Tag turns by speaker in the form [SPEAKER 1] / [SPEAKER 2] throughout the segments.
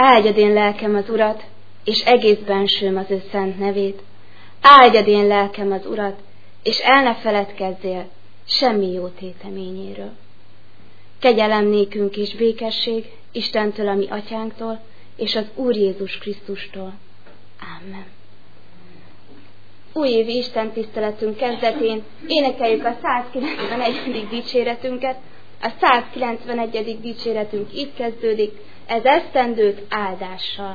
[SPEAKER 1] Áldjad én lelkem az Urat, és egész bensőm az ő szent nevét. Áldjad én lelkem az Urat, és el ne feledkezzél semmi jó téteményéről. Kegyelem nékünk és békesség Istentől, a mi atyánktól, és az Úr Jézus Krisztustól. Amen. Újévi Isten tiszteletünk kezdetén énekeljük a 191. dicséretünket. A 191. dicséretünk így kezdődik: ez esztendőt áldással.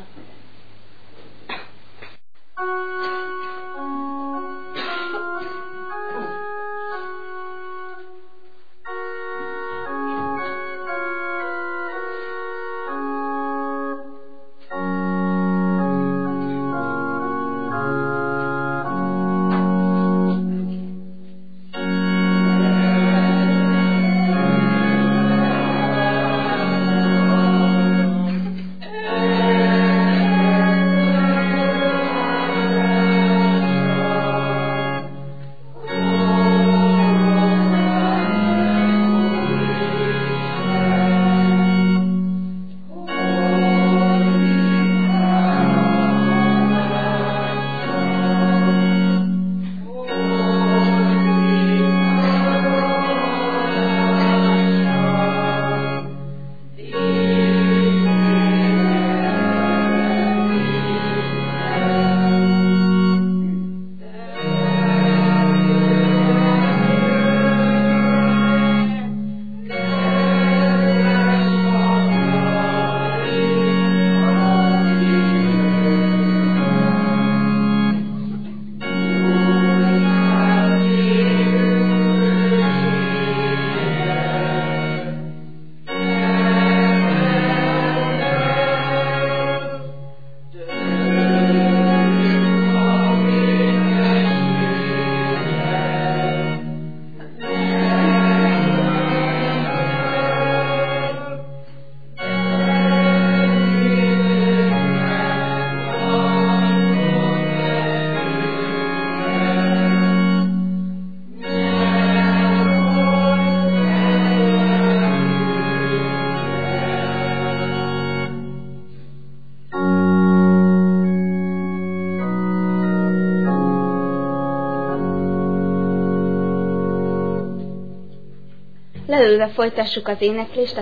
[SPEAKER 1] Leülve folytassuk az éneklést, a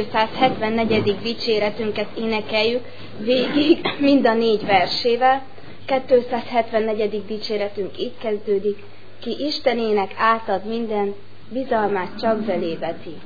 [SPEAKER 1] 274. dicséretünket énekeljük végig mind a 4 versével. 274. dicséretünk így kezdődik: ki Istenének átad minden, bizalmát csak belé veti.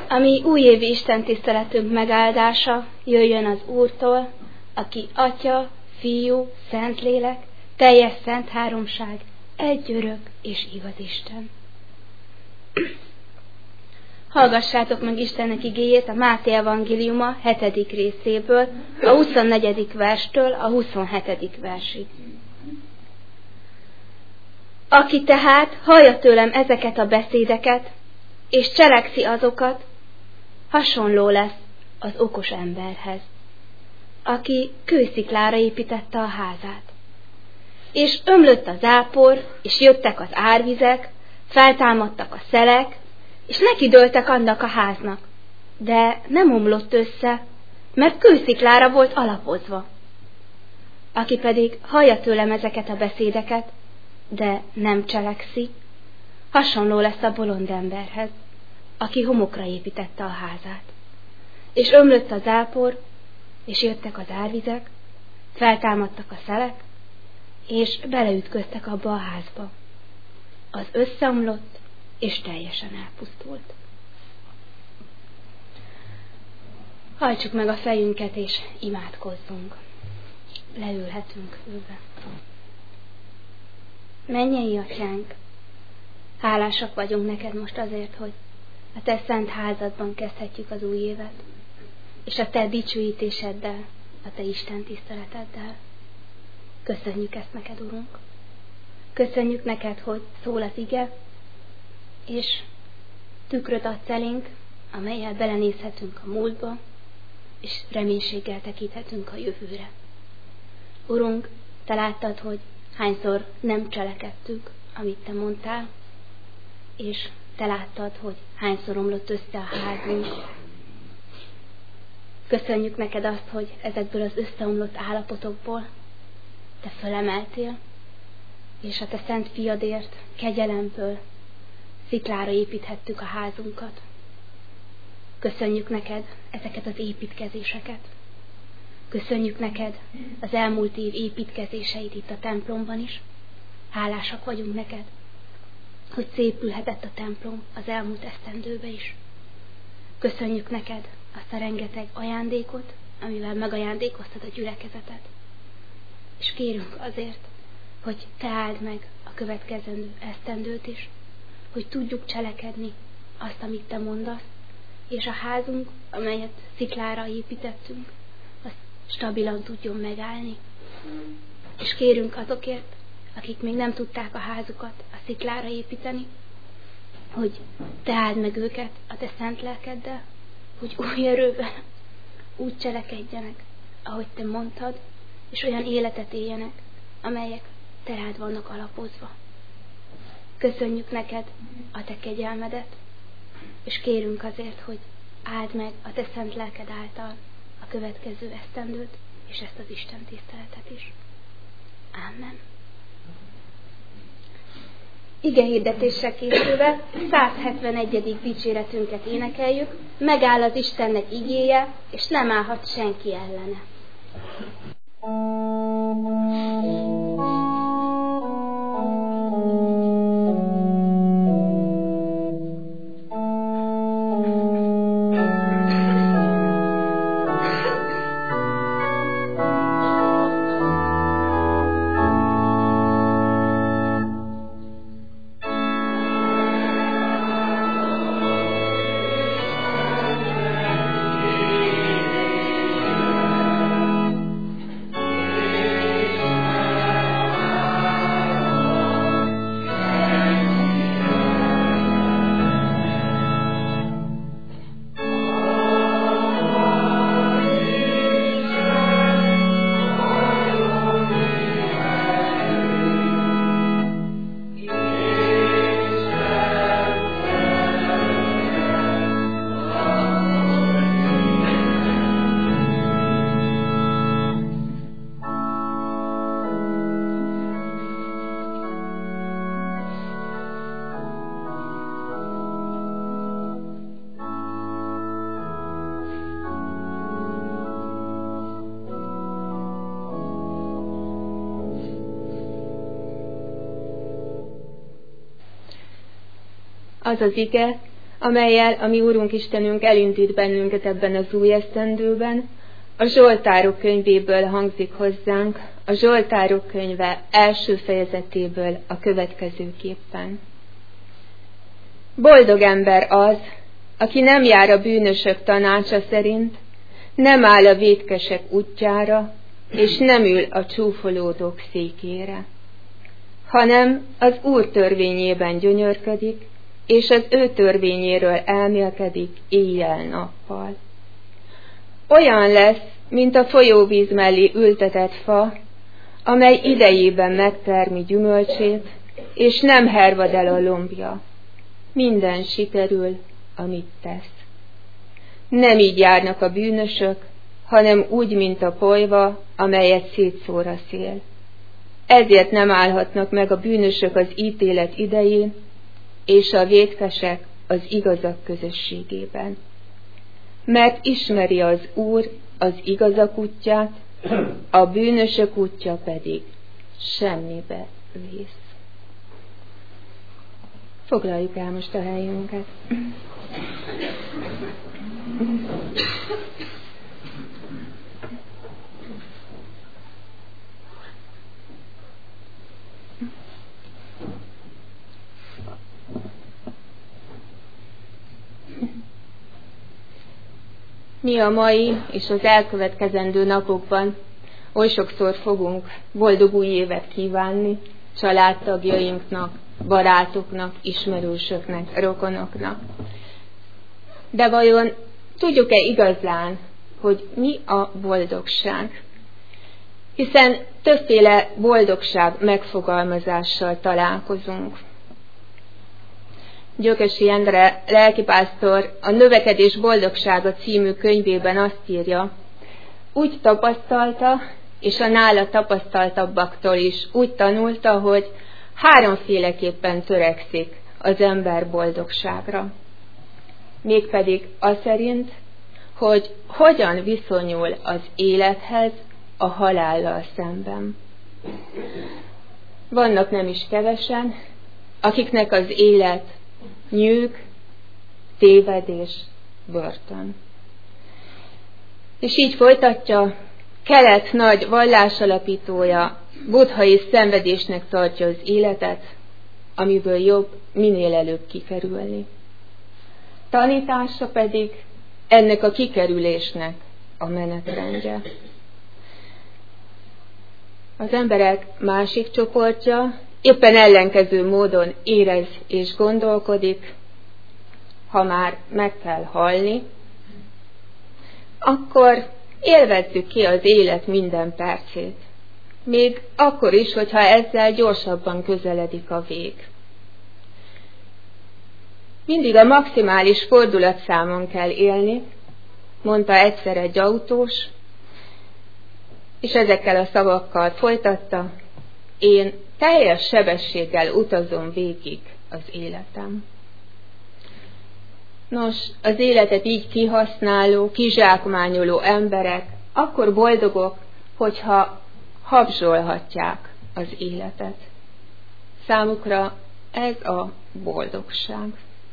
[SPEAKER 1] A mi újévi istentiszteletünk megáldása jöjjön az Úrtól, aki Atya, Fiú, Szentlélek, teljes szent háromság, egy örök és igaz Isten. Hallgassátok meg Istennek igéjét a Máté evangéliuma 7. részéből, a 24. verstől a 27. versig. Aki tehát hallja tőlem ezeket a beszédeket, és cselekszi azokat, hasonló lesz az okos emberhez, aki kősziklára építette a házát. És ömlött a zápor, és jöttek az árvizek, feltámadtak a szelek, és nekidőltek annak a háznak, de nem omlott össze, mert kősziklára volt alapozva. Aki pedig hallja tőlem ezeket a beszédeket, de nem cselekszi, hasonló lesz a bolond emberhez, aki homokra építette a házát. És ömlött a zápor, és jöttek az árvizek, feltámadtak a szelek, és beleütköztek abba a házba. Az összeomlott, és teljesen elpusztult. Hajtsuk meg a fejünket, és imádkozzunk. Leülhetünk ülve. Mennyei Atyánk, hálásak vagyunk neked most azért, hogy a te szent házadban kezdhetjük az új évet, és a te dicsőítéseddel, a te Isten tiszteleteddel. Köszönjük ezt neked, Urunk. Köszönjük neked, hogy szól az ige, és tükröt adsz elénk, amellyel belenézhetünk a múltba, és reménységgel tekinthetünk a jövőre. Urunk, te láttad, hogy hányszor nem cselekedtük, amit te mondtál, és te láttad, hogy hányszor omlott össze a házunk. Köszönjük neked azt, hogy ezekből az összeomlott állapotokból te fölemeltél, és a te szent fiadért kegyelemből sziklára építhettük a házunkat. Köszönjük neked ezeket az építkezéseket. Köszönjük neked az elmúlt év építkezéseit itt a templomban is. Hálásak vagyunk neked, hogy szépülhetett a templom az elmúlt esztendőbe is. Köszönjük neked azt a rengeteg ajándékot, amivel megajándékoztad a gyülekezetet. És kérünk azért, hogy te áld meg a következő esztendőt is, hogy tudjuk cselekedni azt, amit te mondasz, és a házunk, amelyet sziklára építettünk, az stabilan tudjon megállni. És kérünk azokért, akik még nem tudták a házukat a sziklára építeni, hogy te áld meg őket a te szent lelkeddel, hogy új erővel úgy cselekedjenek, ahogy te mondtad, és olyan életet éljenek, amelyek te rád vannak alapozva. Köszönjük neked a te kegyelmedet, és kérünk azért, hogy áld meg a te szent lelked által a következő esztendőt, és ezt az Isten tiszteletet is. Amen. Ige hirdetésre készülve 171. dicséretünket énekeljük, megáll az Istennek igéje, és nem állhat senki ellene. Az az ige,
[SPEAKER 2] amellyel a mi Úrunk Istenünk elindít bennünket ebben az új esztendőben, a Zsoltárok könyvéből hangzik hozzánk, a Zsoltárok könyve első fejezetéből a következőképpen. Boldog ember az, aki nem jár a bűnösök tanácsa szerint, nem áll a vétkesek útjára, és nem ül a csúfolódók székére, hanem az Úr törvényében gyönyörködik, és az ő törvényéről elmélkedik éjjel-nappal. Olyan lesz, mint a folyóvíz mellé ültetett fa, amely idejében megtermi gyümölcsét, és nem hervad el a lombja. Minden sikerül, amit tesz. Nem így járnak a bűnösök, hanem úgy, mint a polyva, amelyet szétszór a szél. Ezért nem állhatnak meg a bűnösök az ítélet idején, és a vétkesek az igazak közösségében. Mert ismeri az Úr az igazak útját, a bűnösök útja pedig semmibe vész. Foglaljuk el most a helyünket. Mi a mai és az elkövetkezendő napokban oly sokszor fogunk boldog új évet kívánni családtagjainknak, barátoknak, ismerősöknek, rokonoknak. De vajon tudjuk-e igazán, hogy mi a boldogság? Hiszen többféle boldogság megfogalmazással találkozunk. Gyökösi Endre lelkipásztor a Növekedés boldogsága című könyvében azt írja, úgy tapasztalta, és a nála tapasztaltabbaktól is úgy tanulta, hogy háromféleképpen törekszik az ember boldogságra. Mégpedig az szerint, hogy hogyan viszonyul az élethez a halállal szemben. Vannak nem is kevesen, akiknek az élet nyűg, tévedés, börtön. És így folytatja, Kelet nagy vallásalapítója buddhai szenvedésnek tartja az életet, amiből jobb minél előbb kikerülni. Tanítása pedig ennek a kikerülésnek a menetrendje. Az emberek másik csoportja éppen ellenkező módon érez és gondolkodik, ha már meg kell halni, akkor élvezzük ki az élet minden percét, még akkor is, hogyha ezzel gyorsabban közeledik a vég. Mindig a maximális fordulatszámon kell élni, mondta egyszer egy autós, és ezekkel a szavakkal folytatta, én teljes sebességgel utazom végig az életem. Nos, az életet így kihasználó, kizsákmányoló emberek akkor boldogok, hogyha habzsolhatják az életet. Számukra ez a boldogság.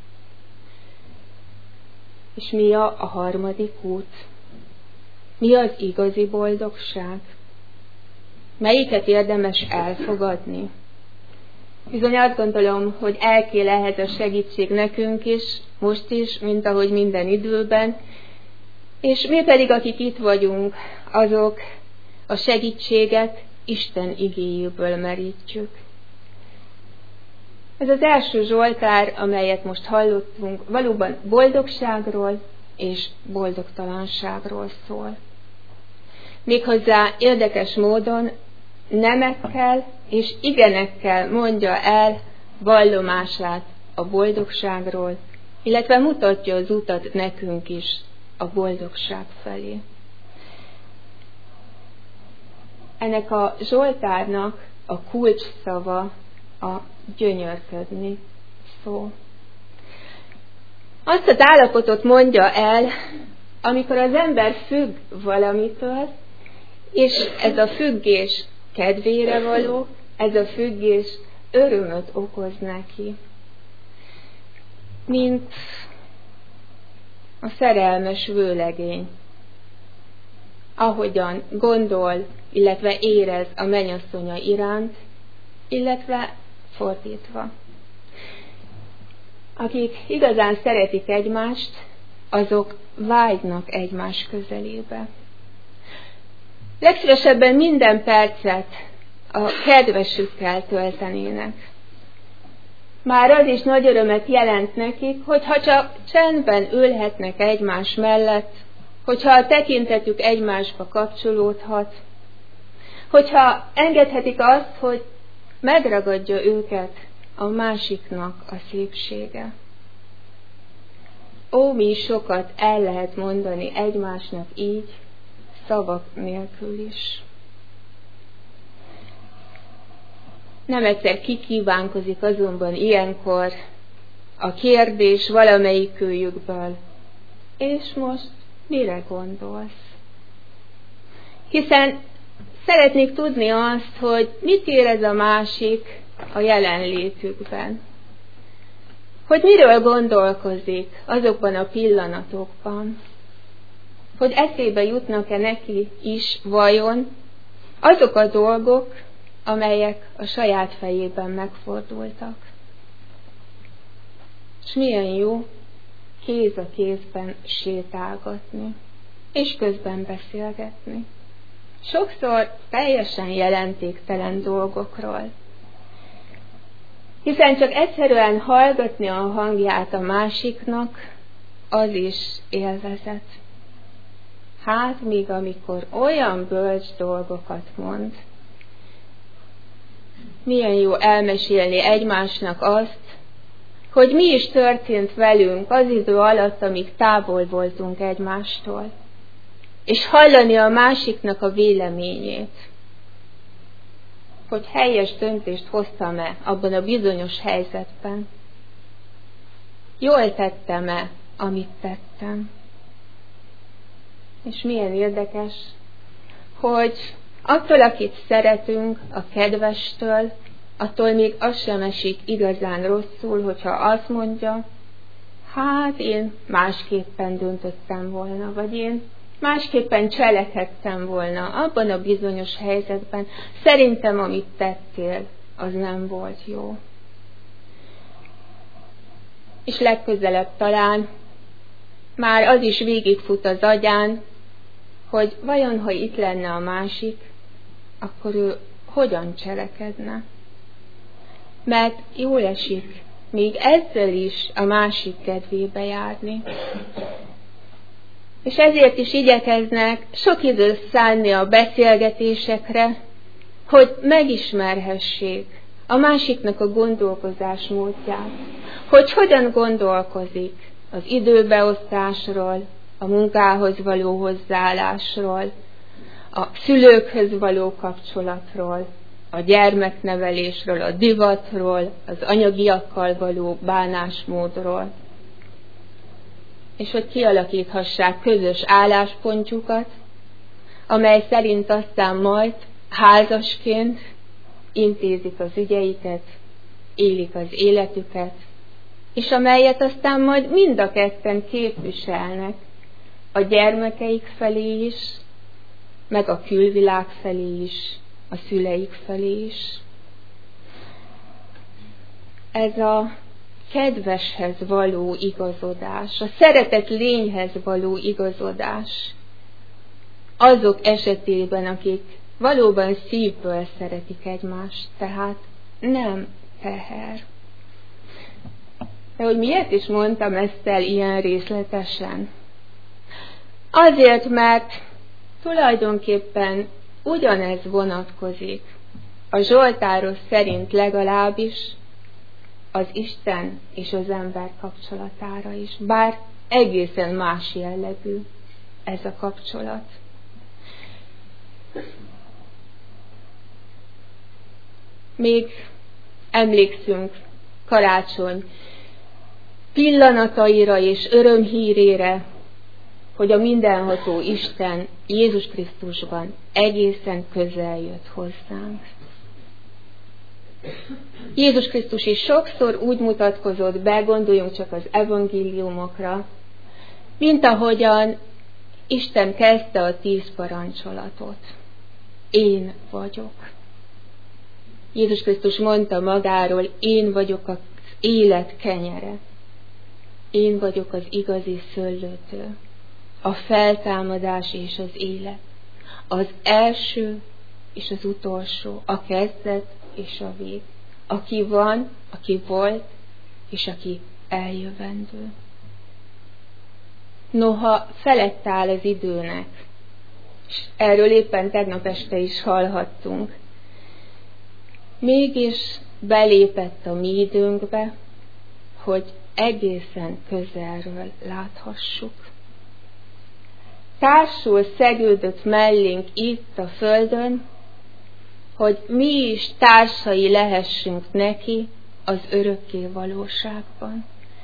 [SPEAKER 2] És mi a harmadik út? Mi az igazi boldogság? Melyiket érdemes elfogadni? Bizony azt gondolom, hogy elkél ehhez a segítség nekünk is, most is, mint ahogy minden időben, és mi pedig, akik itt vagyunk, azok a segítséget Isten igéjéből merítjük. Ez az első Zsoltár, amelyet most hallottunk, valóban boldogságról és boldogtalanságról szól. Méghozzá érdekes módon nemekkel és igenekkel mondja el vallomását a boldogságról, illetve mutatja az utat nekünk is a boldogság felé. Ennek a Zsoltárnak a kulcs szava a gyönyörködni szó. Azt az állapotot mondja el, amikor az ember függ valamitől, és ez a függés kedvére való, ez a függés örömöt okoz neki. Mint a szerelmes vőlegény, ahogyan gondol, illetve érez a mennyasszonya iránt, illetve fordítva. Akik igazán szeretik egymást, azok vágynak egymás közelébe. Legszívesebben minden percet a kedvesükkel töltenének. Már az is nagy örömet jelent nekik, hogyha csak csendben ülhetnek egymás mellett, hogyha a tekintetük egymásba kapcsolódhat, hogyha engedhetik azt, hogy megragadja őket a másiknak a szépsége. Ó, mi sokat el lehet mondani egymásnak így, szavak nélkül is. Nem egyszer kikívánkozik azonban ilyenkor a kérdés valamelyikőjükből, és most mire gondolsz? Hiszen szeretnék tudni azt, hogy mit érez a másik a jelenlétükben. Hogy miről gondolkozik azokban a pillanatokban. Hogy eszébe jutnak-e neki is vajon azok a dolgok, amelyek a saját fejében megfordultak. És milyen jó kéz a kézben sétálgatni, és közben beszélgetni. Sokszor teljesen jelentéktelen dolgokról. Hiszen csak egyszerűen hallgatni a hangját a másiknak, az is élvezet. Hát még amikor olyan bölcs dolgokat mond, milyen jó elmesélni egymásnak azt, hogy mi is történt velünk az idő alatt, amíg távol voltunk egymástól, és hallani a másiknak a véleményét, hogy helyes döntést hoztam-e abban a bizonyos helyzetben, jól tettem-e, amit tettem. És milyen érdekes, hogy attól, akit szeretünk, a kedvestől, attól még az sem esik igazán rosszul, hogyha azt mondja, hát én másképpen döntöttem volna, vagy én másképpen cselekedtem volna abban a bizonyos helyzetben. Szerintem, amit tettél, az nem volt jó. És legközelebb talán már az is végigfut az agyán, hogy vajon, ha itt lenne a másik, akkor ő hogyan cselekedne. Mert jól esik még ezzel is a másik kedvébe járni. És ezért is igyekeznek sok időt szánni a beszélgetésekre, hogy megismerhessék a másiknak a gondolkozásmódját, hogy hogyan gondolkozik az időbeosztásról, a munkához való hozzáállásról, a szülőkhöz való kapcsolatról, a gyermeknevelésről, a divatról, az anyagiakkal való bánásmódról, és hogy kialakíthassák közös álláspontjukat, amely szerint aztán majd házasként intézik az ügyeiket, élik az életüket, és amelyet aztán majd mind a ketten képviselnek a gyermekeik felé is, meg a külvilág felé is, a szüleik felé is. Ez a kedveshez való igazodás, a szeretett lényhez való igazodás azok esetében, akik valóban szívből szeretik egymást, tehát nem teher. De hogy miért is mondtam ezt el ilyen részletesen? Azért, mert tulajdonképpen ugyanez vonatkozik a zsoltáros szerint legalábbis az Isten és az ember kapcsolatára is, bár egészen más jellegű ez a kapcsolat. Még emlékszünk karácsony pillanataira és örömhírére, hogy a mindenható Isten Jézus Krisztusban egészen közel jött hozzánk. Jézus Krisztus is sokszor úgy mutatkozott be, gondoljunk csak az evangéliumokra, Mint ahogyan Isten kezdte a 10 parancsolatot. Én vagyok. Jézus Krisztus mondta magáról, én vagyok az élet kenyere. Én vagyok az igazi szőlőtő, a feltámadás és az élet, az első és az utolsó, a kezdet és a vég, aki van, aki volt, és aki eljövendő. Noha felett áll az időnek, és erről éppen tegnap este is hallhattunk, mégis belépett a mi időnkbe, hogy egészen közelről láthassuk. Társul szegődött mellénk itt a földön, hogy mi is társai lehessünk neki az örökké valóságban.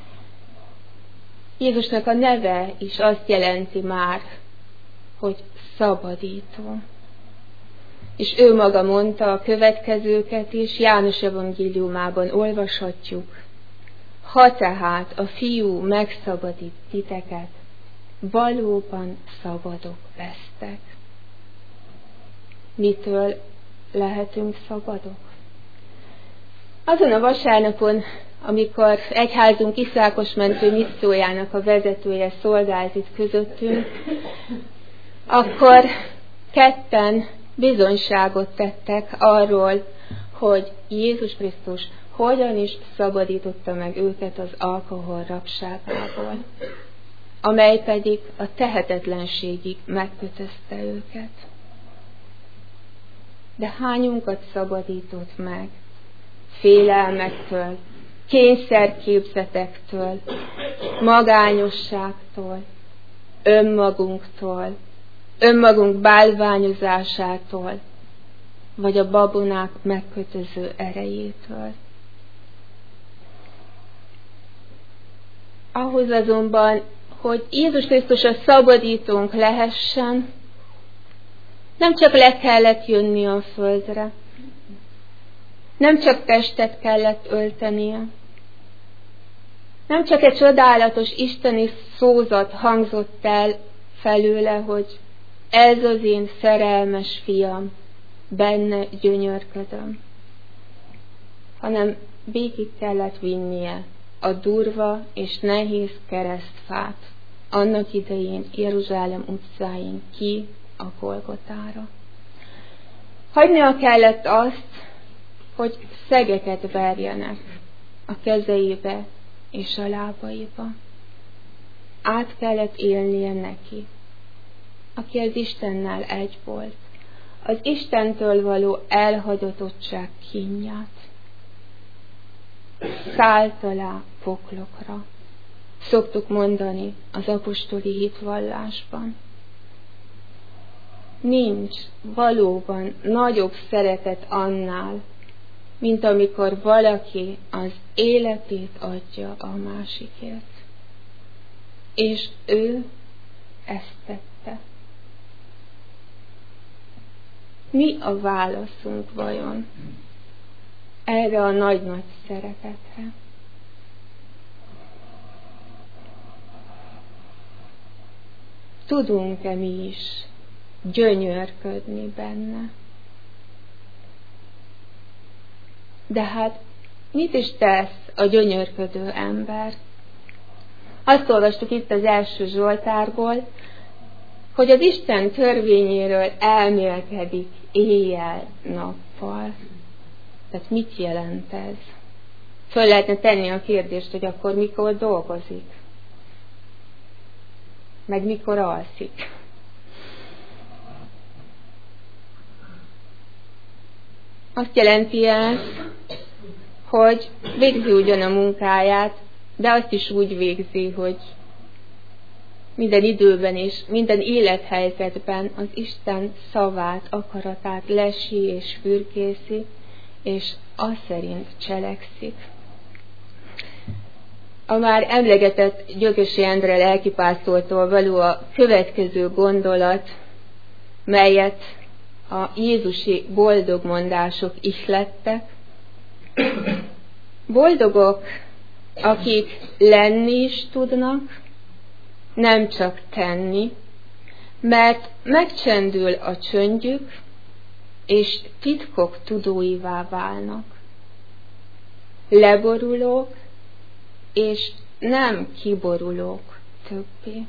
[SPEAKER 2] Jézusnak a neve is azt jelenti már, hogy szabadító. És ő maga mondta a következőket is, János evangéliumában olvashatjuk. Ha tehát a Fiú megszabadít titeket, valóban szabadok lesztek. Mitől lehetünk szabadok? Azon a vasárnapon, amikor egyházunk Iszákos mentő missziójának a vezetője szolgált itt közöttünk, akkor ketten bizonyságot tettek arról, hogy Jézus Krisztus hogyan is szabadította meg őket az alkohol rabságából, amely pedig a tehetetlenségig megkötözte őket. De hányunkat szabadított meg félelmektől, kényszerképzetektől, magányosságtól, önmagunk bálványozásától, vagy a babonák megkötöző erejétől. Ahhoz azonban, hogy Jézus Krisztus a szabadítónk lehessen, nem csak le kellett jönni a földre, nem csak testet kellett öltenie, nem csak egy csodálatos isteni szózat hangzott el felőle, hogy ez az én szerelmes fiam, benne gyönyörködöm, hanem végig kellett vinnie a durva és nehéz keresztfát annak idején Jeruzsálem utcáin ki a Golgotára. Hagynia kellett azt, hogy szegeket verjenek a kezeibe és a lábaiba. Át kellett élnie neki, aki az Istennel egy volt, az Istentől való elhagyatottság kínját. Szállt alá poklokra, szoktuk mondani az apostoli hitvallásban. Nincs valóban nagyobb szeretet annál, mint amikor valaki az életét adja a másikért. És ő ezt tette. Mi a válaszunk vajon erre a nagy-nagy szeretetre? Tudunk-e mi is gyönyörködni benne? De hát mit is tesz a gyönyörködő ember? Azt olvastuk itt az első Zsoltárból, hogy az Isten törvényéről elmélkedik éjjel-nappal. Tehát mit jelent ez? Föl lehetne tenni a kérdést, hogy akkor mikor dolgozik? Meg mikor alszik? Azt jelenti ez, hogy végzi ugyan a munkáját, de azt is úgy végzi, hogy minden időben és minden élethelyzetben az Isten szavát, akaratát lesi és fürkészi, és az szerint cselekszik. A már emlegetett Gyökösi Endre lelkipásztortól való a következő gondolat, melyet a jézusi boldogmondások ihlettek. Boldogok, akik lenni is tudnak, nem csak tenni, mert megcsendül a csöndjük, és titkok tudóivá válnak. Leborulók, és nem kiborulók többé.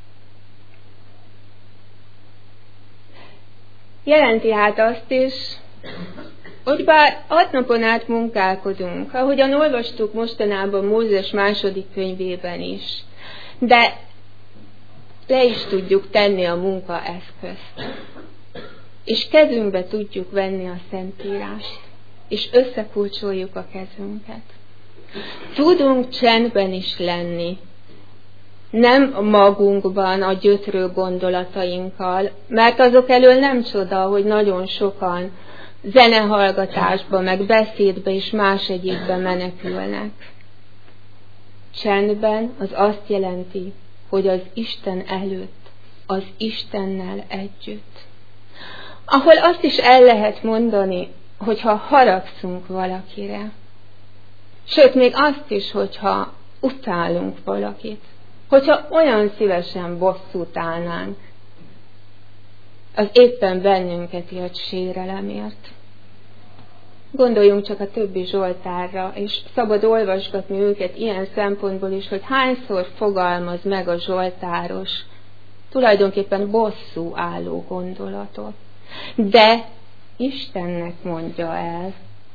[SPEAKER 2] Jelenti hát azt is, hogy bár 6 napon át munkálkodunk, ahogyan olvastuk mostanában Mózes 2. könyvében is, de le is tudjuk tenni a munka eszközt, és kezünkbe tudjuk venni a Szentírást, és összekulcsoljuk a kezünket. Tudunk csendben is lenni, nem magunkban a gyötrő gondolatainkkal, mert azok elől nem csoda, hogy nagyon sokan zenehallgatásba, meg beszédbe és más egyébbe menekülnek. Csendben az azt jelenti, hogy az Isten előtt, az Istennel együtt. Ahol azt is el lehet mondani, hogyha haragszunk valakire, sőt, még azt is, hogyha utálunk valakit, hogyha olyan szívesen bosszút állnánk az éppen bennünket ért sérelemért. Gondoljunk csak a többi Zsoltárra, és szabad olvasgatni őket ilyen szempontból is, hogy hányszor fogalmaz meg a zsoltáros tulajdonképpen bosszú álló gondolatot. De Istennek mondja el,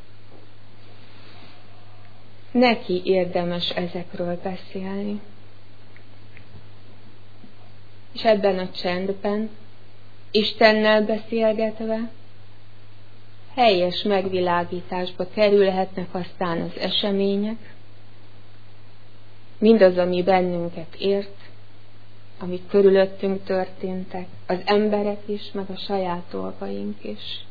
[SPEAKER 2] neki érdemes ezekről beszélni. És ebben a csendben, Istennel beszélgetve, helyes megvilágításba kerülhetnek aztán az események, mindaz, ami bennünket ért, amik körülöttünk történtek, az emberek is, meg a saját dolgaink is.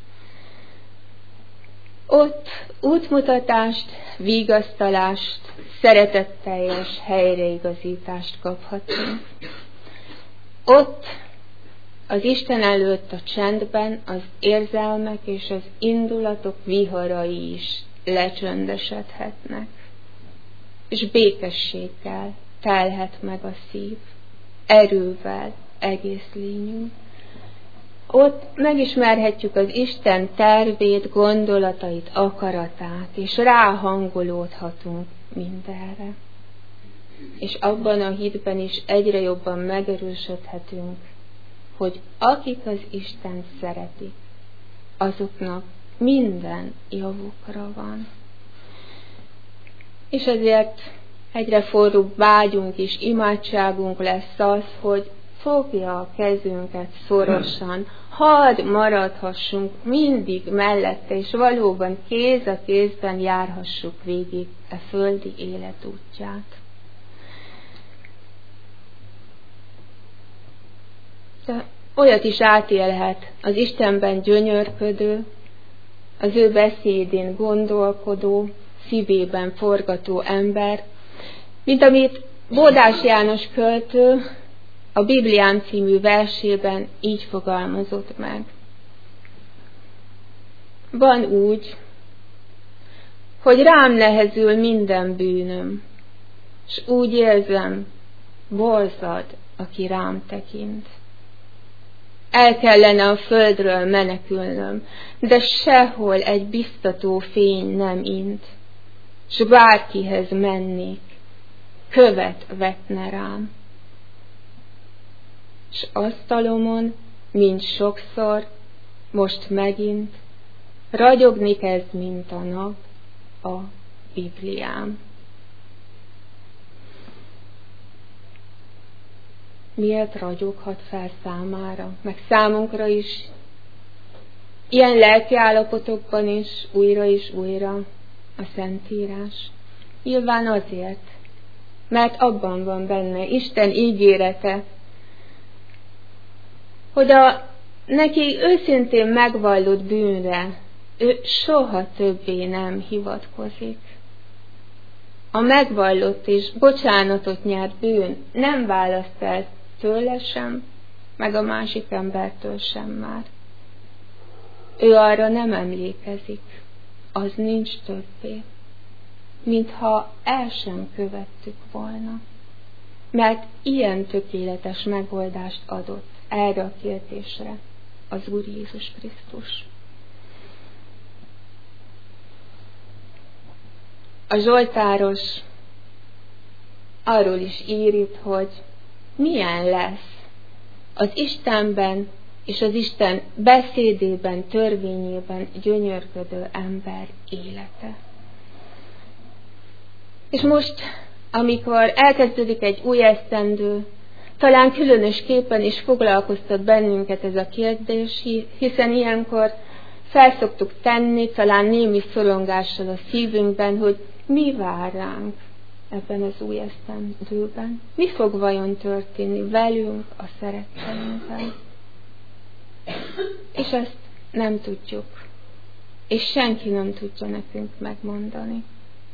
[SPEAKER 2] Ott útmutatást, vigasztalást, szeretetteljes helyreigazítást kaphatunk. Ott az Isten előtt a csendben az érzelmek és az indulatok viharai is lecsöndesedhetnek, és békességgel telhet meg a szív, erővel egész lényünk. Ott megismerhetjük az Isten tervét, gondolatait, akaratát, és ráhangolódhatunk mindenre. És abban a hitben is egyre jobban megerősödhetünk, hogy akik az Istent szeretik, azoknak minden javukra van. És ezért egyre forróbb vágyunk és imádságunk lesz az, hogy fogja a kezünket szorosan, hadd maradhassunk mindig mellette, és valóban kéz a kézben járhassuk végig a földi élet útját. De olyat is átélhet az Istenben gyönyörködő, az ő beszédén gondolkodó, szívében forgató ember, mint amit Bódás János költő a Bibliám című versében így fogalmazott meg. Van úgy, hogy rám nehezül minden bűnöm, s úgy érzem, borzad, aki rám tekint. El kellene a földről menekülnöm, de sehol egy biztató fény nem int, s bárkihez mennék, követ vetne rám. S asztalomon, mint sokszor, most megint, ragyogni kezd, mint a nap, a Bibliám. Miért ragyoghat fel számára, meg számunkra is, ilyen lelki állapotokban is újra a Szentírás? Nyilván azért, mert abban van benne Isten ígérete, hogy a neki őszintén megvallott bűnre ő soha többé nem hivatkozik. A megvallott és bocsánatot nyert bűn nem választ el tőle sem, meg a másik embertől sem már. Ő arra nem emlékezik, az nincs többé, mintha el sem követtük volna. mert ilyen tökéletes megoldást adott erre a kérdésre az Úr Jézus Krisztus. A Zsoltáros arról is ír itt, hogy milyen lesz az Istenben és az Isten beszédében, törvényében gyönyörködő ember élete. És most, amikor elkezdődik egy új esztendő, talán különösképpen is foglalkoztat bennünket ez a kérdés, hiszen ilyenkor felszoktuk tenni, talán némi szorongással a szívünkben, hogy mi vár ránk ebben az új esztendőben. Mi fog vajon történni velünk, a szeretteinkkel? És ezt nem tudjuk. És senki nem tudja nekünk megmondani.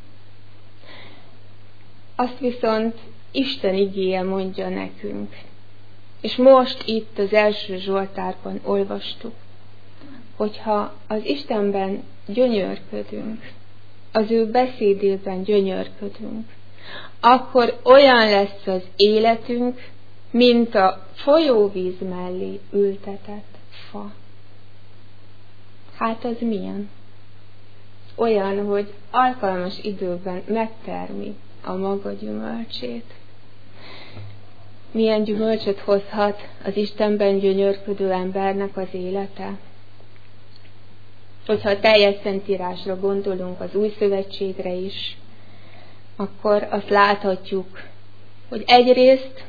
[SPEAKER 2] Azt viszont Isten igéje mondja nekünk. És most itt az első Zsoltárban olvastuk, hogyha az Istenben gyönyörködünk, az ő beszédében gyönyörködünk, akkor olyan lesz az életünk, mint a folyóvíz mellé ültetett fa. Hát az milyen? Olyan, hogy alkalmas időben megtermi a maga gyümölcsét. Milyen gyümölcsöt hozhat az Istenben gyönyörködő embernek az élete? Hogyha a teljes Szentírásra gondolunk, az Új Szövetségre is, akkor azt láthatjuk, hogy egyrészt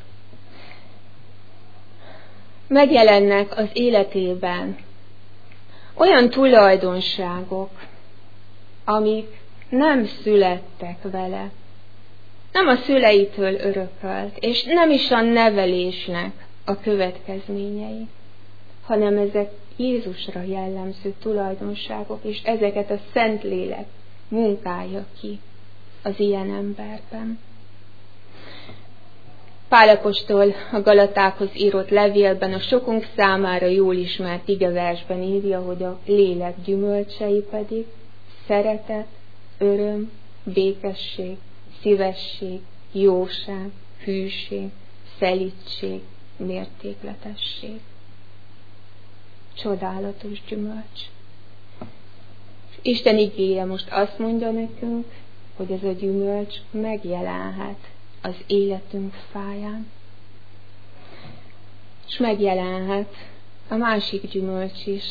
[SPEAKER 2] megjelennek az életében olyan tulajdonságok, amik nem születtek vele, nem a szüleitől örökölt, és nem is a nevelésnek a következményei, hanem ezek Jézusra jellemző tulajdonságok, és ezeket a Szentlélek munkálja ki az ilyen emberben. Pál apostol a Galatákhoz írott levélben a sokunk számára jól ismert igeversben írja, hogy a lélek gyümölcsei pedig szeretet, öröm, békesség, szívesség, jóság, hűség, szelídség, mértékletesség. Csodálatos gyümölcs. Isten igéje most azt mondja nekünk, hogy ez a gyümölcs megjelenhet az életünk fáján. És megjelenhet a másik gyümölcs is,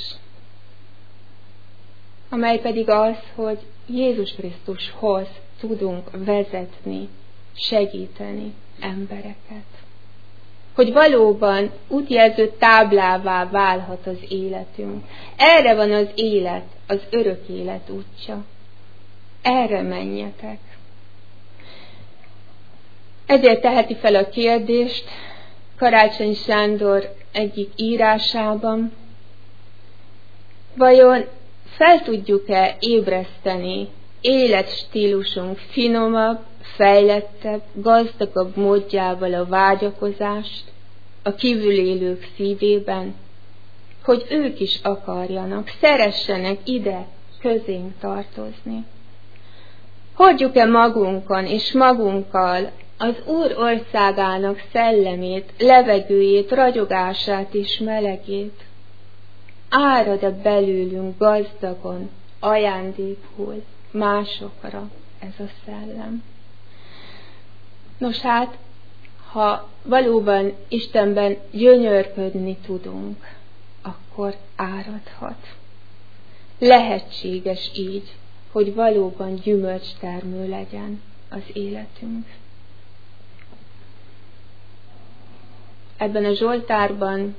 [SPEAKER 2] amely pedig az, hogy Jézus Krisztushoz tudunk vezetni, segíteni embereket. Hogy valóban útjelző táblává válhat az életünk. Erre van az élet, az örök élet útja. Erre menjetek. Ezért teheti fel a kérdést Karácsony Sándor egyik írásában, vajon fel tudjuk-e ébreszteni életstílusunk finomabb, fejlettebb, gazdagabb módjával a vágyakozást a kívülélők szívében, hogy ők is akarjanak, szeressenek ide közénk tartozni. Hordjuk-e magunkon és magunkkal az Úr országának szellemét, levegőjét, ragyogását és melegét? Árad-e belőlünk gazdagon, ajándékul másokra ez a szellem? Nos hát, ha valóban Istenben gyönyörködni tudunk, akkor áradhat. Lehetséges így, hogy valóban gyümölcstermő legyen az életünk. Ebben a Zsoltárban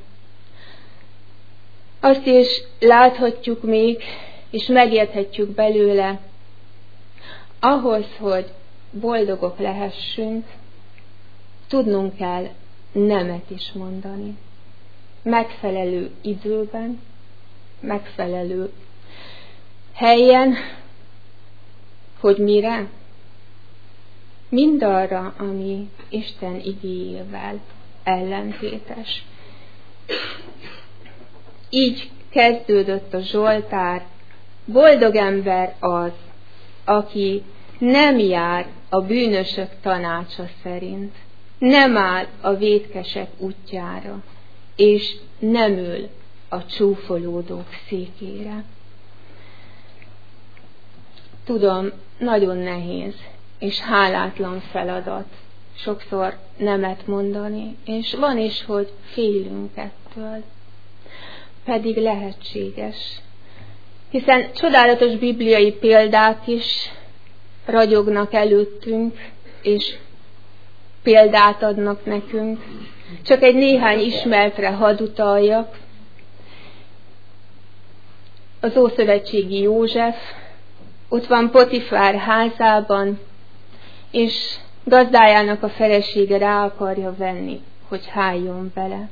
[SPEAKER 2] azt is láthatjuk még, és megérthetjük belőle, ahhoz, hogy boldogok lehessünk, tudnunk kell nemet is mondani. Megfelelő időben, megfelelő helyen, hogy mire? Mindarra, ami Isten igéjével ellentétes. Így kezdődött a Zsoltár. Boldog ember az, aki nem jár a bűnösök tanácsa szerint, nem áll a vétkesek útjára, és nem ül a csúfolódók székére. Tudom, nagyon nehéz és hálátlan feladat sokszor nemet mondani, és van is, hogy félünk ettől. Pedig lehetséges, hiszen csodálatos bibliai példák is ragyognak előttünk, és példát adnak nekünk. Csak egy néhány ismertre hadd utaljak. Az ószövetségi József ott van Potifár házában, és gazdájának a felesége rá akarja venni, hogy háljon bele.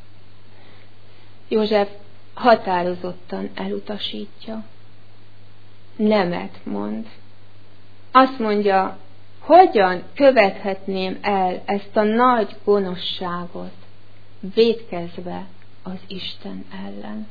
[SPEAKER 2] József határozottan elutasítja. Nemet mond. Azt mondja, hogyan követhetném el ezt a nagy gonoszságot, vétkezve az Isten ellen.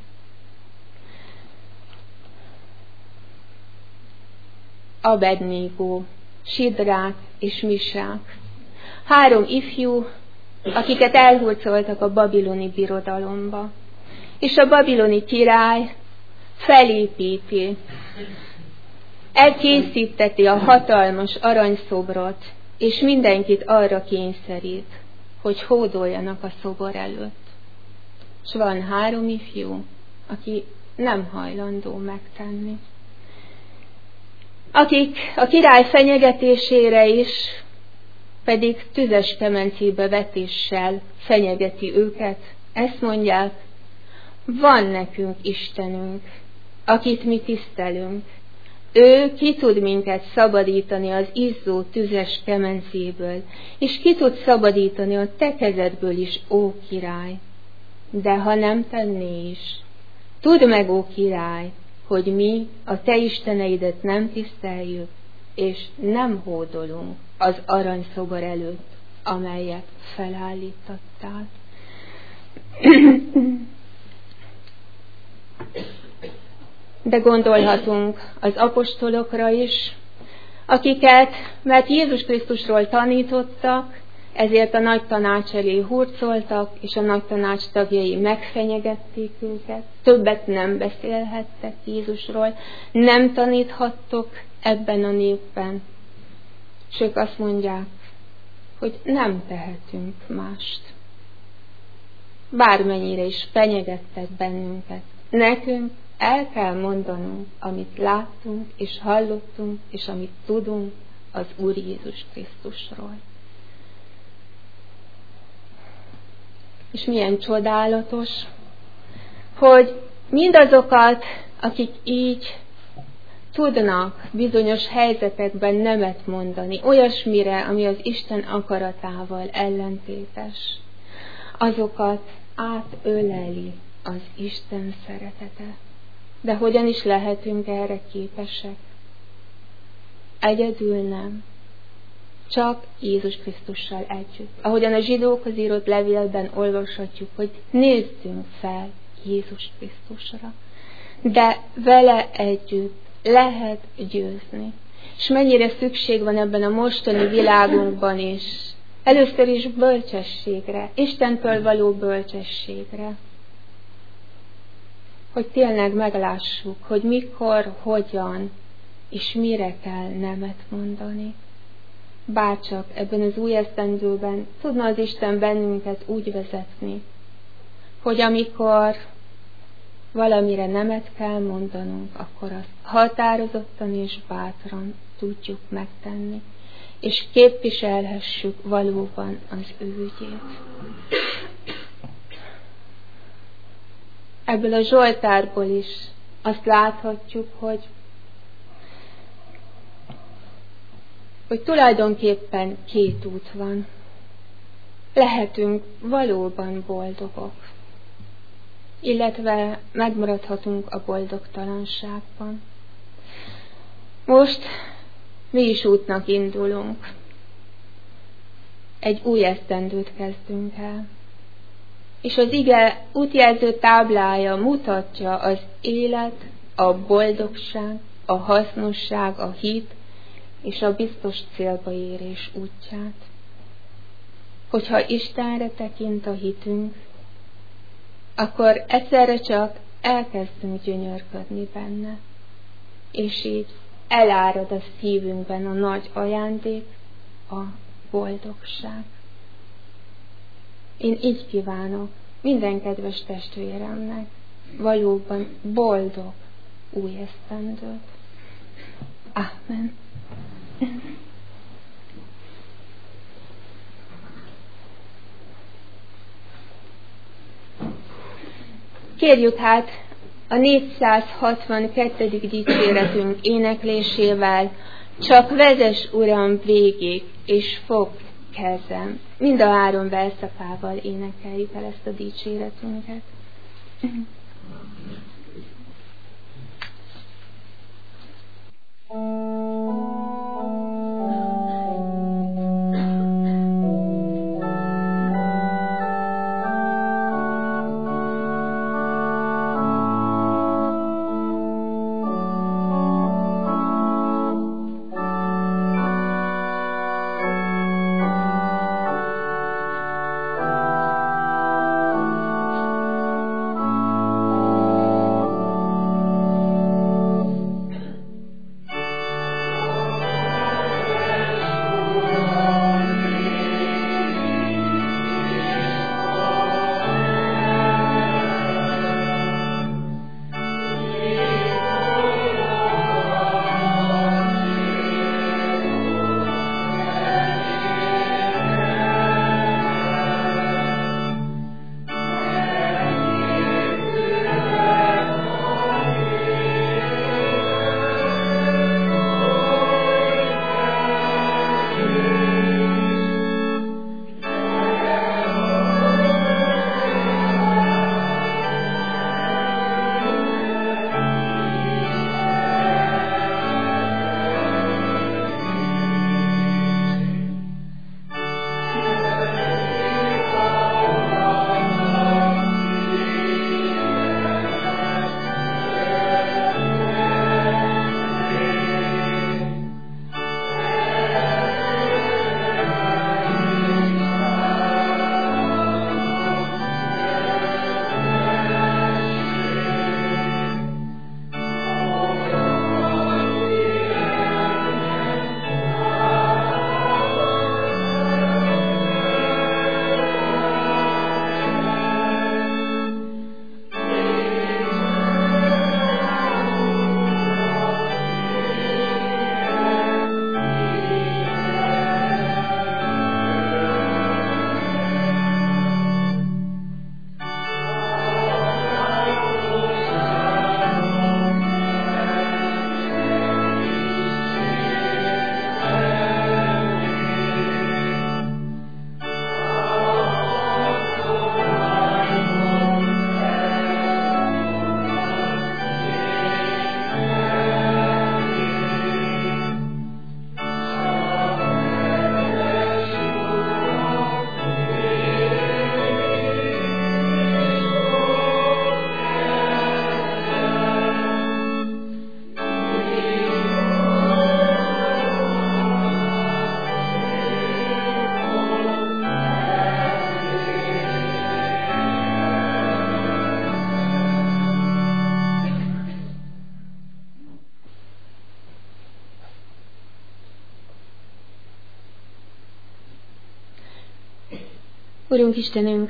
[SPEAKER 2] Abednego, Sidrák és Misák. 3 ifjú, akiket elhurcoltak a babiloni birodalomba. És a babiloni király felépíti, elkészíteti a hatalmas aranyszobrot, és mindenkit arra kényszerít, hogy hódoljanak a szobor előtt. És van 3 ifjú, aki nem hajlandó megtenni. Akik a király fenyegetésére is, pedig tüzes kemencébe vetéssel fenyegeti őket, ezt mondják, van nekünk Istenünk, akit mi tisztelünk. Ő ki tud minket szabadítani az izzó tüzes kemencéből, és ki tud szabadítani a te kezedből is, ó király. De ha nem tenné is, tudd meg, ó király, hogy mi a te isteneidet nem tiszteljük, és nem hódolunk az aranyszobor előtt, amelyet felállítottál. De gondolhatunk az apostolokra is, akiket, mert Jézus Krisztusról tanítottak, ezért a nagy tanács elé hurcoltak, és a nagy tanács tagjai megfenyegették őket. Többet nem beszélhettek Jézusról, nem taníthattok ebben a népben. És ők azt mondják, hogy nem tehetünk mást. Bármennyire is fenyegettek bennünket, nekünk el kell mondanunk, amit láttunk és hallottunk, és amit tudunk az Úr Jézus Krisztusról. És milyen csodálatos, hogy mindazokat, akik így tudnak bizonyos helyzetekben nemet mondani, olyasmire, ami az Isten akaratával ellentétes, azokat átöleli az Isten szeretete. De hogyan is lehetünk erre képesek? Egyedül nem. Csak Jézus Krisztussal együtt. Ahogyan a zsidókhoz írott levélben olvashatjuk, hogy nézzünk fel Jézus Krisztusra. De vele együtt lehet győzni. És mennyire szükség van ebben a mostani világunkban is. Először is bölcsességre, Istentől való bölcsességre. Hogy tényleg meglássuk, hogy mikor, hogyan és mire kell nemet mondani. Bárcsak ebben az új esztendőben tudna az Isten bennünket úgy vezetni, hogy amikor valamire nemet kell mondanunk, akkor azt határozottan és bátran tudjuk megtenni, és képviselhessük valóban az ő ügyét. Ebből a Zsoltárból is azt láthatjuk, hogy tulajdonképpen 2 út van. Lehetünk valóban boldogok, illetve megmaradhatunk a boldogtalanságban. Most mi is útnak indulunk. Egy új esztendőt kezdünk el. És az ige útjelző táblája mutatja az élet, a boldogság, a hasznosság, a hit és a biztos célba érés útját. hogyha Istenre tekint a hitünk, akkor egyszerre csak elkezdünk gyönyörködni benne, és így elárad a szívünkben a nagy ajándék, a boldogság. Én így kívánok minden kedves testvéremnek valóban boldog új esztendőt. Amen. Kérjük hát a 462. dicséretünk éneklésével: csak vezess, Uram, végig, és fogd kezem. Mind a 3 verszakával énekeljük el ezt a dicséretünket. Urunk Istenünk,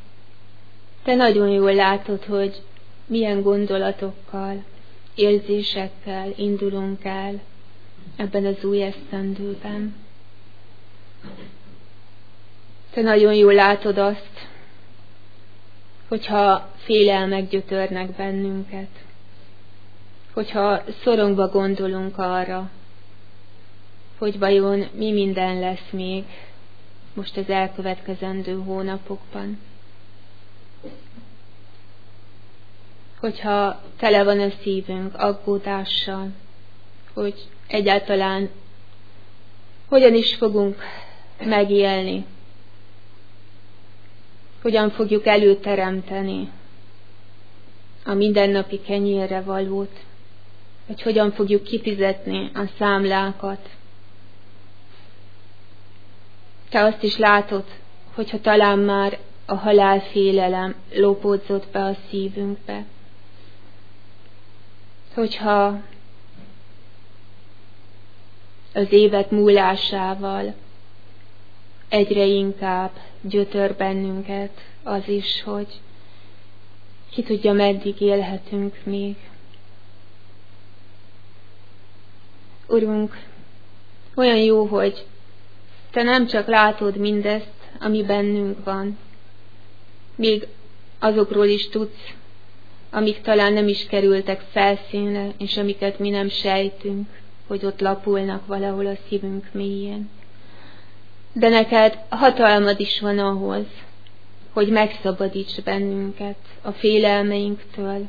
[SPEAKER 2] Te nagyon jól látod, hogy milyen gondolatokkal, érzésekkel indulunk el ebben az új esztendőben. Te nagyon jól látod azt, hogyha félelmek gyötörnek bennünket, hogyha szorongva gondolunk arra, hogy vajon mi minden lesz még most az elkövetkezendő hónapokban. Hogyha tele van a szívünk aggódással, hogy egyáltalán hogyan is fogunk megélni, hogyan fogjuk előteremteni a mindennapi kenyérre valót, vagy hogyan fogjuk kifizetni a számlákat. Te azt is látod, hogyha talán már a halálfélelem lopódzott be a szívünkbe. Hogyha az évek múlásával egyre inkább gyötör bennünket az is, hogy ki tudja, meddig élhetünk még. Urunk, olyan jó, hogy Te nem csak látod mindezt, ami bennünk van, még azokról is tudsz, amik talán nem is kerültek felszínre, és amiket mi nem sejtünk, hogy ott lapulnak valahol a szívünk mélyén. De neked hatalmad is van ahhoz, hogy megszabadíts bennünket a félelmeinktől.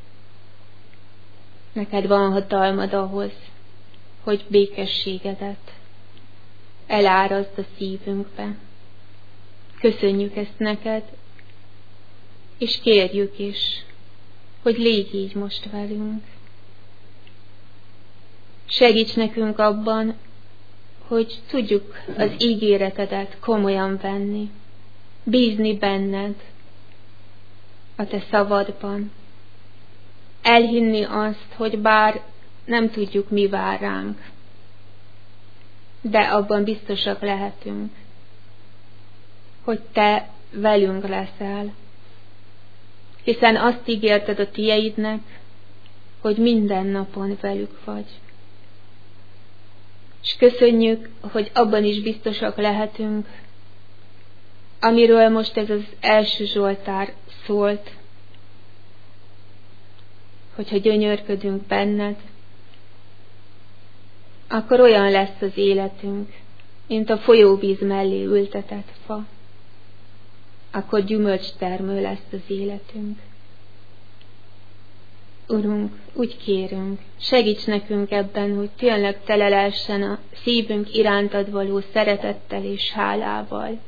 [SPEAKER 2] Neked van hatalmad ahhoz, hogy békességedet eláraszd a szívünkbe. Köszönjük ezt neked, és kérjük is, hogy légy így most velünk. Segíts nekünk abban, hogy tudjuk az ígéretedet komolyan venni, bízni benned, a te szavadban, elhinni azt, hogy bár nem tudjuk, mi vár ránk, de abban biztosak lehetünk, hogy te velünk leszel, hiszen azt ígérted a tieidnek, hogy minden napon velük vagy. És köszönjük, hogy abban is biztosak lehetünk, amiről most ez az első Zsoltár szólt, hogyha gyönyörködünk benned, akkor olyan lesz az életünk, mint a folyóvíz mellé ültetett fa. Akkor gyümölcstermő lesz az életünk. Urunk, úgy kérünk, segíts nekünk ebben, hogy tényleg tele lehessen a szívünk irántad való szeretettel és hálával.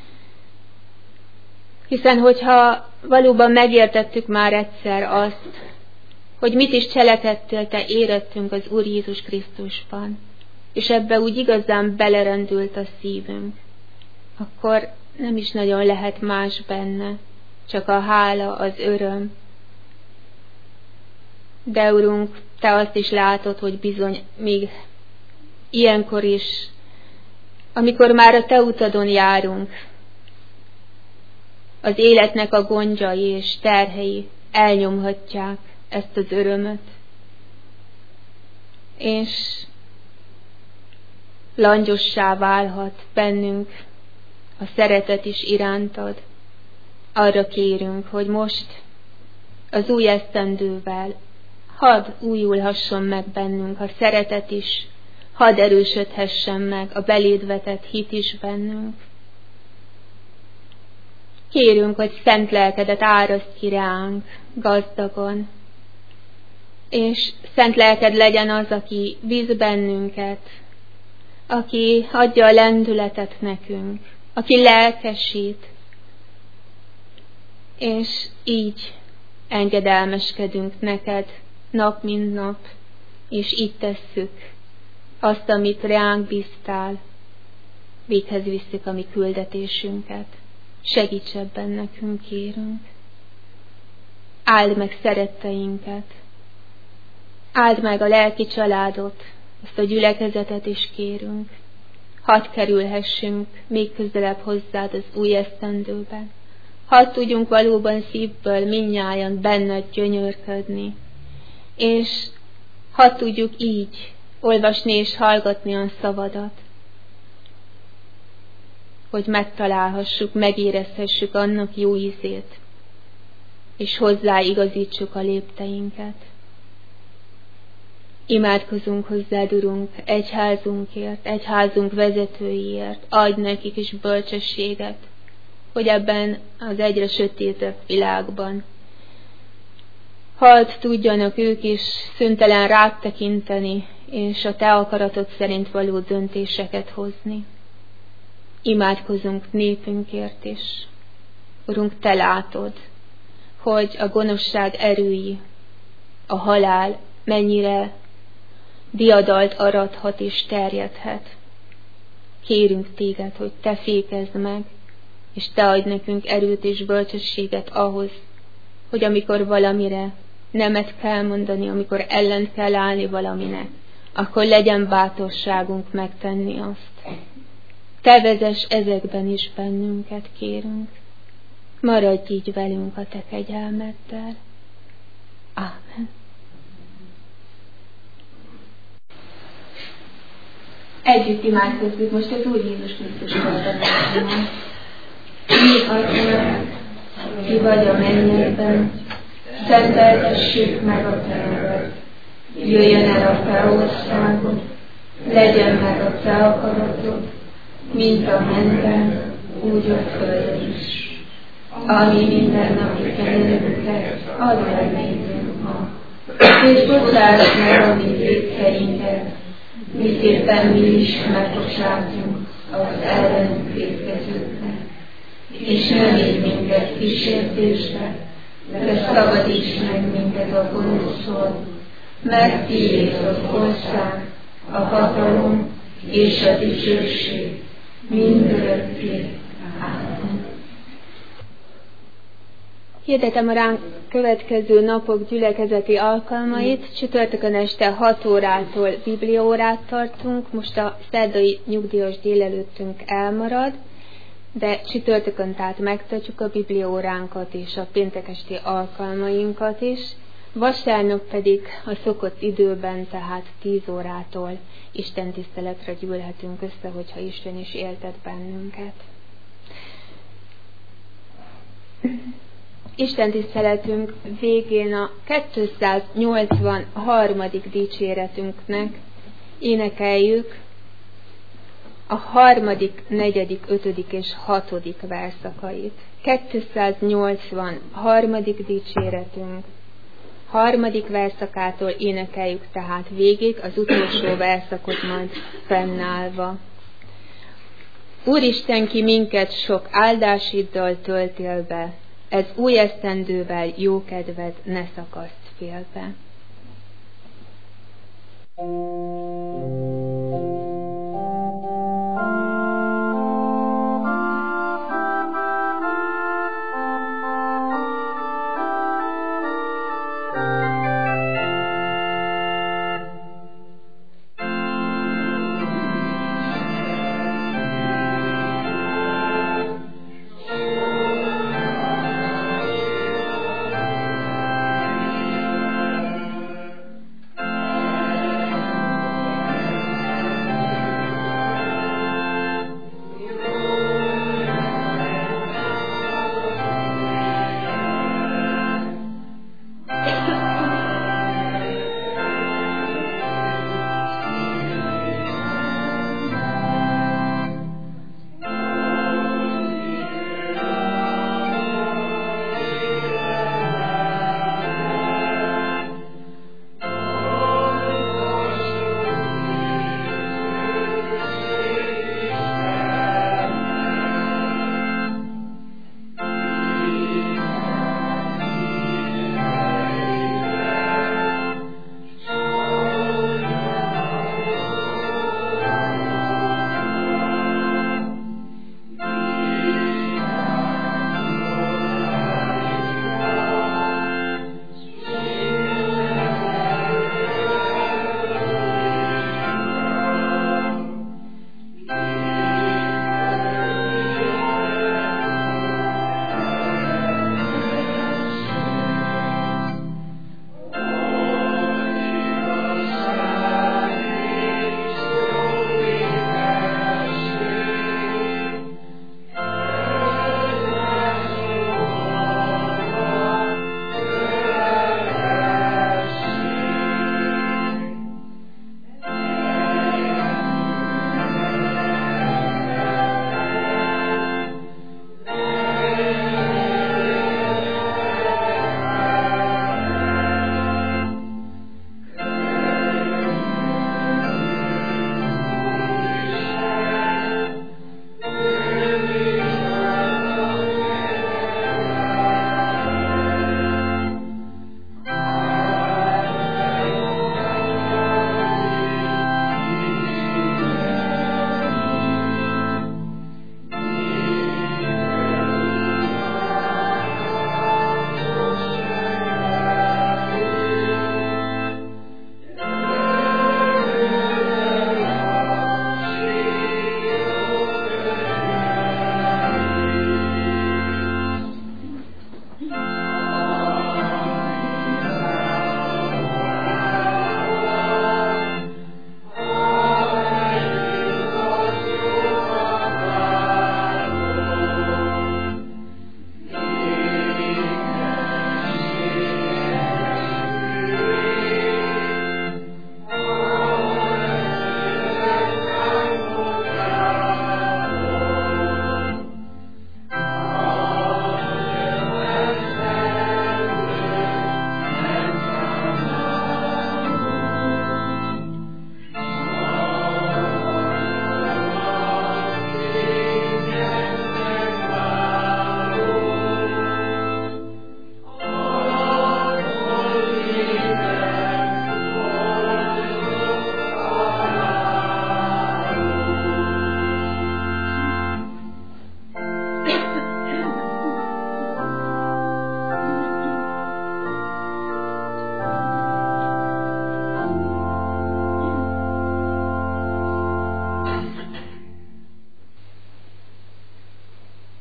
[SPEAKER 2] Hiszen, hogyha valóban megértettük már egyszer azt, hogy mit is cselekedtél te érettünk az Úr Jézus Krisztusban, és ebbe úgy igazán belerendült a szívünk, akkor nem is nagyon lehet más benne, csak a hála, az öröm. De Urunk, te azt is látod, hogy bizony még ilyenkor is, amikor már a te utadon járunk, az életnek a gondjai és terhei elnyomhatják ezt az örömöt. És langyossá válhat bennünk a szeretet is irántad. Arra kérünk, hogy most az új esztendővel hadd újulhasson meg bennünk a szeretet is, hadd erősödhessen meg a beléd vetett hit is bennünk. Kérünk, hogy szent lelkedet áraszt ki ránk gazdagon, és szent lelked legyen az, aki víz bennünket, aki adja a lendületet nekünk, aki lelkesít, és így engedelmeskedünk neked nap mint nap, és így tesszük azt, amit ránk bíztál, véghez visszük a mi küldetésünket. Segíts ebben nekünk, kérünk. Áld meg szeretteinket, áld meg a lelki családot, ezt a gyülekezetet is kérünk. Hadd kerülhessünk még közelebb hozzád az új esztendőben. Hadd tudjunk valóban szívből mindnyájan benned gyönyörködni, és hadd tudjuk így olvasni és hallgatni a szavadat, hogy megtalálhassuk, megérezhessük annak jó ízét, és hozzáigazítsuk a lépteinket. Imádkozunk hozzád, Urunk, egyházunkért, egyházunk vezetőiért, adj nekik is bölcsességet, hogy ebben az egyre sötétebb világban hadd tudjanak ők is szüntelen rád tekinteni, és a te akaratod szerint való döntéseket hozni. Imádkozunk népünkért is. Urunk, te látod, hogy a gonoszság erői, a halál mennyire diadalt arathat és terjedhet. Kérünk téged, hogy te fékezd meg, és Te adj nekünk erőt és bölcsességet ahhoz, hogy amikor valamire nemet kell mondani, amikor ellent kell állni valaminek, akkor legyen bátorságunk megtenni azt. Te vezess ezekben is bennünket, kérünk. Maradj így velünk a Te kegyelmeddel. Ámen. Együtt imádkozzuk most az Úr Jézus Krisztus köszönetében. Mi Atyánk, ki vagy a mennyekben, szenteltessék meg a Te neved. Jöjjön el a Te országod, legyen meg a Te akaratod, mint a mennyben, úgy a földön is. Ami mindennapi kenyerünket add meg nékünk ma, és bocsáss meg a mi vétkeinket, miképpen mi is megbocsátunk az ellenünk vétkezőknek. És ne védj minket kísértésbe, de szabadíts meg minket a gonosztól, mert Tiéd az ország, a hatalom és a dicsőség mindörökké. Ámen. Hirdetem a ránk következő napok gyülekezeti alkalmait. Csütörtökön este 6 órától bibliaórát tartunk. Most a szerdai nyugdíjas délelőttünk elmarad, de csütörtökön tehát megtartjuk a bibliaóránkat és a péntekesti alkalmainkat is. Vasárnap pedig a szokott időben, tehát 10 órától Isten tiszteletre gyűlhetünk össze, hogyha Isten is éltet bennünket. Isten tiszteletünk végén a 283. dicséretünknek énekeljük a 3., 4., 5. és 6. verszakait. 283. dicséretünk 3. verszakától énekeljük tehát végig, az utolsó verszakot majd fennállva. Úristen, ki minket sok áldásiddal töltél be, ez új esztendővel jó kedved ne szakaszt félbe.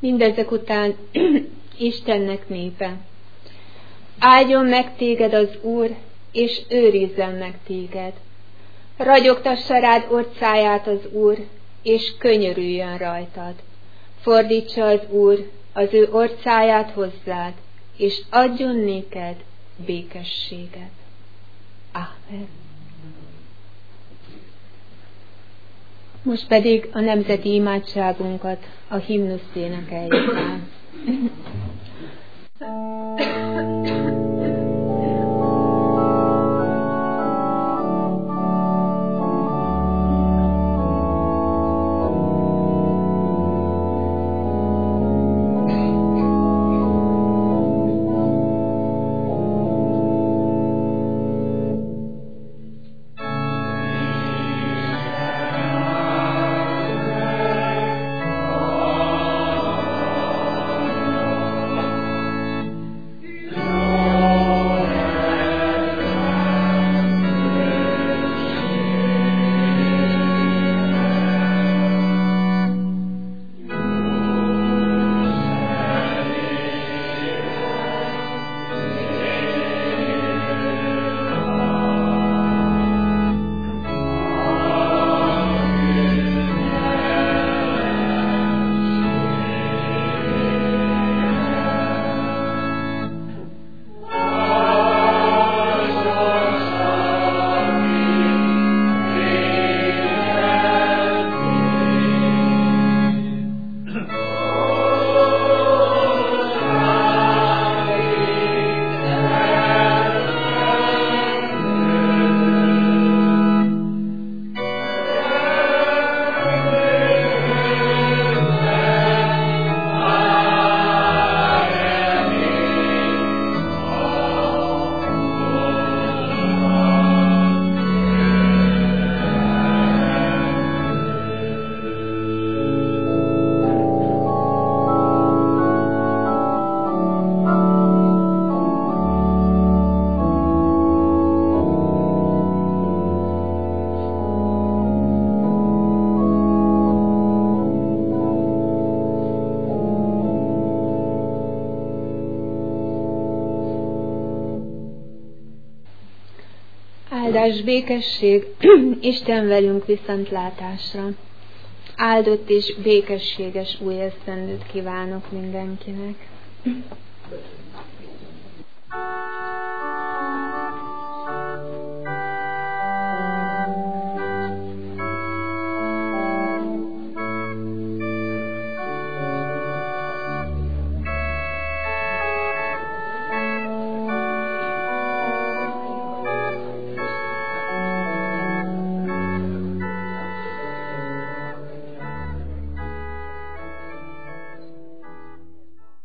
[SPEAKER 2] Mindezek után Istennek népe. Áldjon meg téged az Úr, és őrizzen meg téged. Ragyogtassa rád orcáját az Úr, és könyörüljön rajtad. Fordítsa az Úr az ő orcáját hozzád, és adjon néked békességet. Ámen. Most pedig a nemzeti imádságunkat, a himnuszt énekeljük el. Áldás, békesség, Isten velünk viszontlátásra. Áldott és békességes új esztendőt kívánok mindenkinek.